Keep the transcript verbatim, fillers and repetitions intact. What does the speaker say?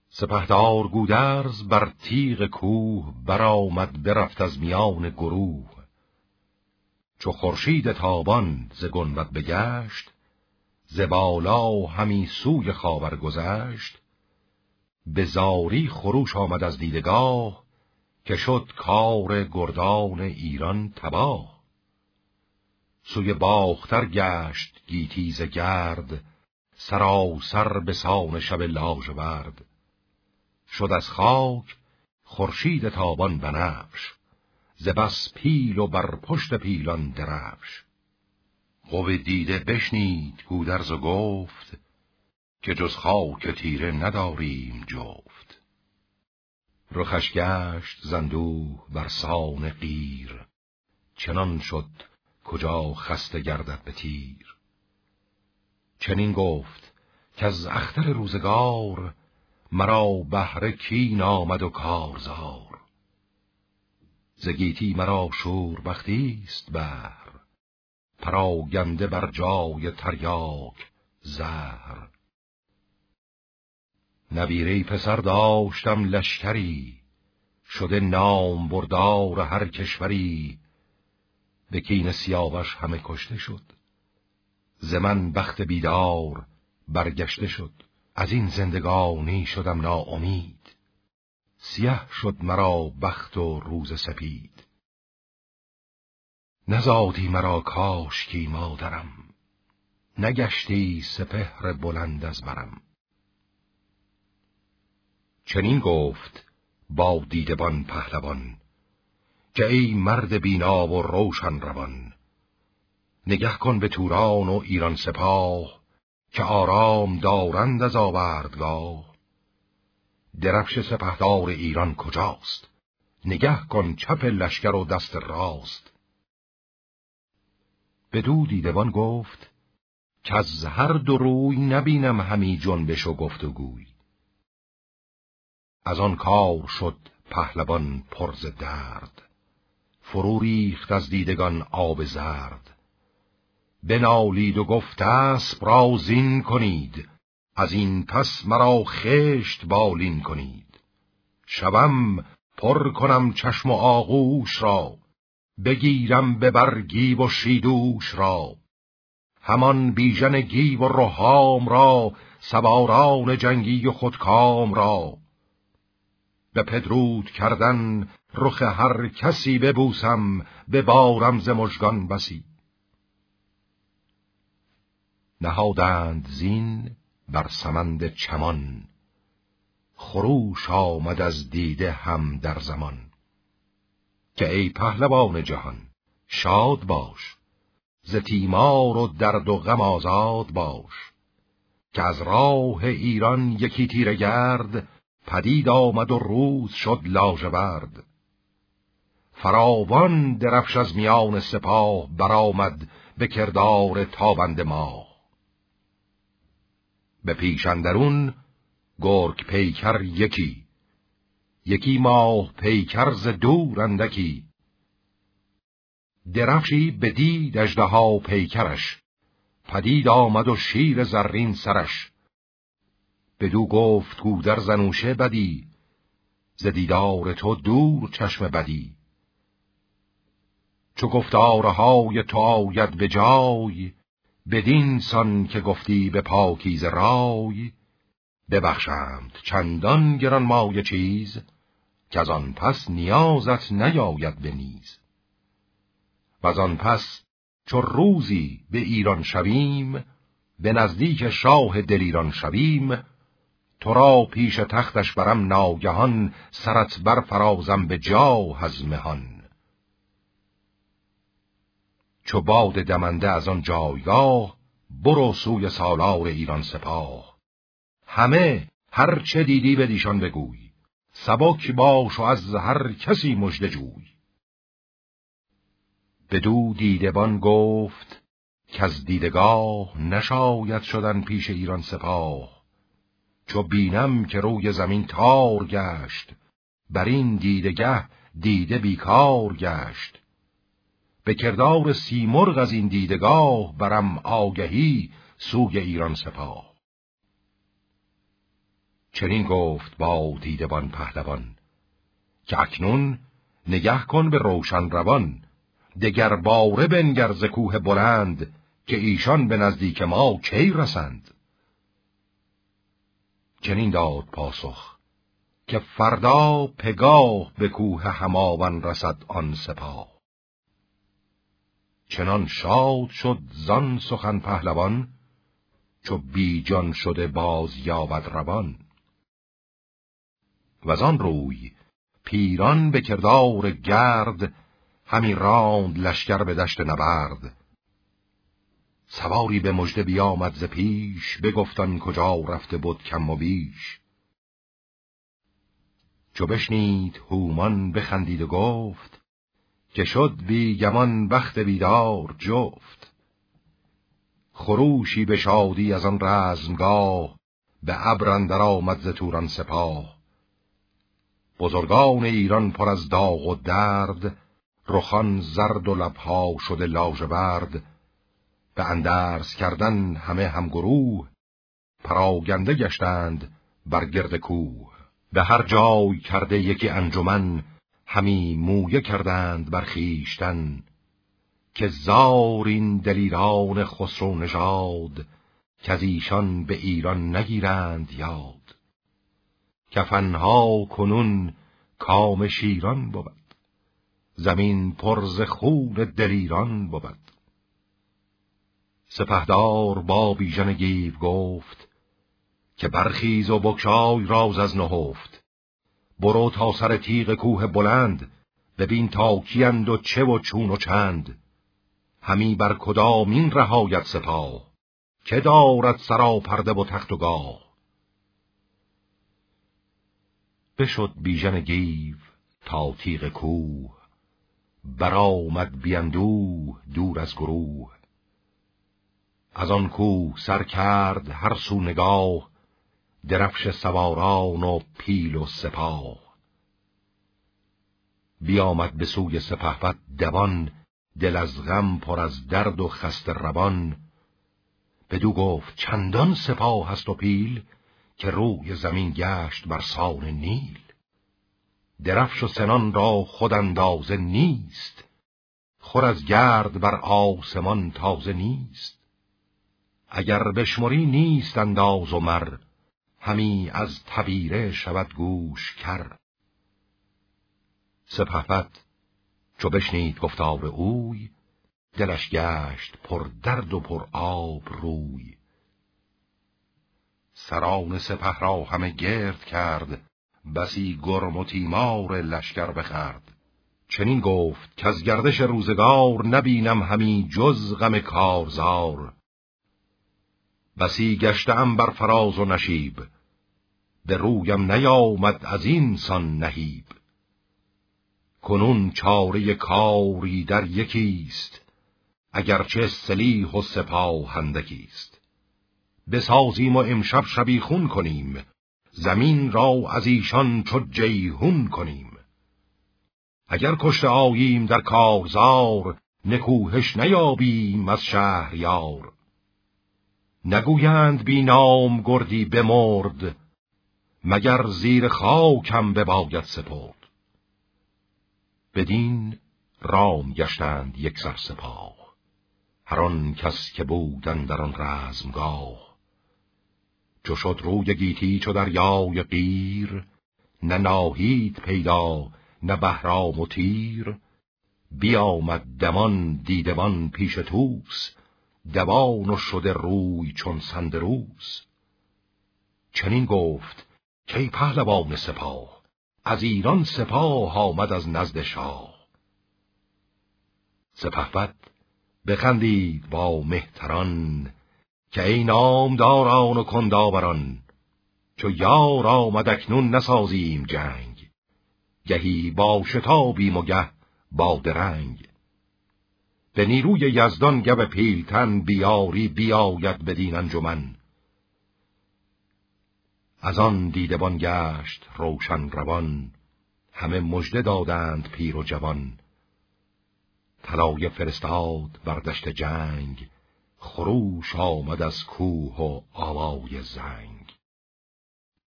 سپهدار گودرز بر تیغ کوه برآمد برفت از میان گروه. چو خورشید تابان ز گنبد بگشت، ز بالا همی سوی خاور گذشت. به زاری خروش آمد از دیدگاه، که شد کار گردان ایران تباه. سوی باختر گشت گیتی ز گرد، سراسر به سان شب لاژورد. شد از خاک خورشید تابان بنفش، ز بس پیل و بر پشت پیلان درفش. قوی دیده بشنید گودرز و گفت، که جز خاک تیره نداریم جفت. رخش گشت زندوه بر سان قیر، چنان شد کجا خسته گردد به تیر. چنین گفت که از اختر روزگار، مرا بهر کین آمد و کارزار. ز گیتی مرا شور بختیست بهر، پراگنده بر جای تریاک زهر. نبیره پسر داشتم لشکری، شده نام بردار هر کشوری. به کین سیاوش همه کشته شد، ز من بخت بیدار برگشته شد. از این زندگانی شدم ناامید، سیه شد مرا بخت و روز سپید. نزادی مرا کاشکی مادرم، نگشتی سپهر بلند از برم. چنین گفت با دیدبان پهلوان، که ای مرد بینا و روشن روان. نگه کن به توران و ایران سپاه، که آرام دارند از آوردگاه. درفش سپهدار ایران کجاست؟ نگه کن چپ لشکر و دست راست. بدو دیدبان گفت، که از هر دو روی نبینم همی جنبش و گفت و گوی. از آن کار شد پهلوان پر ز درد، فرو ریخت از دیدگان آب زرد. بنالید و گفت اسب را زین کنید، از این پس مرا خشت بالین کنید. شبم پر کنم چشم و آغوش را، بگیرم به بر گیو و شیدوش را. همان بیژن گیو و رهام را، سواران جنگی و خودکام را. به پدرود کردن رخ هر کسی ببوسم، به بارم ز مژگان بسی. نهادند زین بر سمند چمان، خروش آمد از دیده هم در زمان. که ای پهلوان جهان شاد باش، ز تیمار و درد و غم آزاد باش. که از راه ایران یکی تیره گرد، پدید آمد و روز شد لاژورد. فراوان درفش از میان سپاه، برآمد به کردار تابنده ماه. به پیش اندرون گرگ پیکر یکی، یکی ماه پیکر ز دور اندکی. درفشی بدید اژدها پیکرش، پدید آمد و شیر زرین سرش. بدو گفت گودرز انوشه بدی، ز دیدار تو دور چشم بدی. چو گفتارهای تو آید به جای، بدین سان که گفتی به پاکیز رای. ببخشند چندان گران مایه چیز، که از آن پس نیازت نیاید به نیز. و از آن پس چو روزی به ایران شویم، به نزدیک شاه دلیران شویم. تو را پیش تختش برم ناگهان، سرت بر فرازم به جاه از مهان. چو باد دمنده از آن جایگاه، برو سوی سالار ایران سپاه. همه هر چه دیدی به دیشان بگوی، سبک باش و از هر کسی مژده جوی. بدو دیدبان گفت، که از دیدگاه نشاید شدن پیش ایران سپاه. چو بینم که روی زمین تار گشت، بر این دیدگه دیده بیکار گشت. به کردار سیمرغ از این دیدگاه، برم آگهی سوی ایران سپاه. چنین گفت با دیدبان پهلوان که اکنون نگه کن به روشن روان، دگر باره بنگر ز کوه بلند که ایشان به نزدیک ما کی رسند. چنین داد پاسخ که فردا پگاه به کوه هماون رسد آن سپاه. چنان شاد شد زان سخن پهلوان، چو بی جان شده باز یابد روان. وزان روی پیران به کردار گرد، همی راند لشکر به دشت نبرد. سواری به مژده بیامد ز پیش، بگفتن کجا رفته بود کم و بیش. چو بشنید هومان بخندید و گفت، که شد بی گمان بخت بیدار جفت. خروشی به شادی از آن رزمگاه، به ابر اندر آمد ز توران سپاه. بزرگان ایران پر از داغ و درد، رخان زرد و لبها شده لاژورد. به اندرز کردن همه همگروه، پراگنده گشتند بر گرد کوه. به هر جای کرده یکی انجمن، همی مویه کردند بر خویشتن. که زار این دلیران خسرو نژاد، که از ایشان به ایران نگیرند یاد. کفنها کنون کام شیران بود، زمین پر ز خون دلیران بود. سپهدار با بیژن گیو گفت، که برخیز و بگشای راز از نهفت. برو تا سر تیغ کوه بلند، ببین تا کیند و چه و چون و چند. همی بر کدامین رهایت سپاه، که دارد سراپرده و تخت و گاه. بشد بیژن گیو تا تیغ کوه، برآمد بی اندوه دور از گروه. از آن کوه سر کرد هر سو نگاه، درفش سواران و پیل و سپاه. بیامد به سوی سپهبد دوان، دل از غم پر از درد و خسته روان. بدو گفت چندان سپاه هست و پیل، که روی زمین گشت بر سان نیل. درفش و سنان را خود اندازه نیست، خور از گرد بر آسمان تازه نیست. اگر بشمری نیست انداز و مر، همی از تبیره شود گوش کر. سپهبد چو بشنید گفتار اوی، دلش گشت پر درد و پر آب روی. سران سپه را همه گرد کرد، بسی گرم و تیمار لشکر بخورد. چنین گفت که از گردش روزگار، نبینم همی جز غم کارزار. بسی گشتم بر فراز و نشیب، به رویم نیامد از این سان نهیب. کنون چاره کاری در یکیست، اگرچه سلیح و سپاه اندکیست. بسازیم و امشب شبیخون کنیم، زمین را از ایشان چو جیحون کنیم. اگر کشته آییم در کارزار، نکوهش نیابیم از شهریار. نگویند بی نام گردی بمرد، مگر زیر خاکم بباید سپرد. بدین رام گشتند یک سر سپاه، هر آن کس که بودند در آن رزمگاه. چو شد روی گیتی چو دریای قیر، نه ناهید پیدا نه بهرام و تیر. بیامد دمان دیدبان پیش توس، دوان و شده روی چون سندروس. چنین گفت که پهلوان سپاه، از ایران سپاه آمد از نزد شاه. سپهبد بخندید با مهتران، که ای نامداران و کنداوران. چو یار آمد اکنون نسازیم جنگ، گهی با شتابیم و گه با درنگ. به نیروی یزدان گو پیلتن، بیاری بیاید بدین انجمن. از آن دیدبان گشت روشن روان، همه مژده دادند پیر و جوان. طلایه فرستاد بر دشت جنگ، خروش آمد از کوه و آوای زنگ.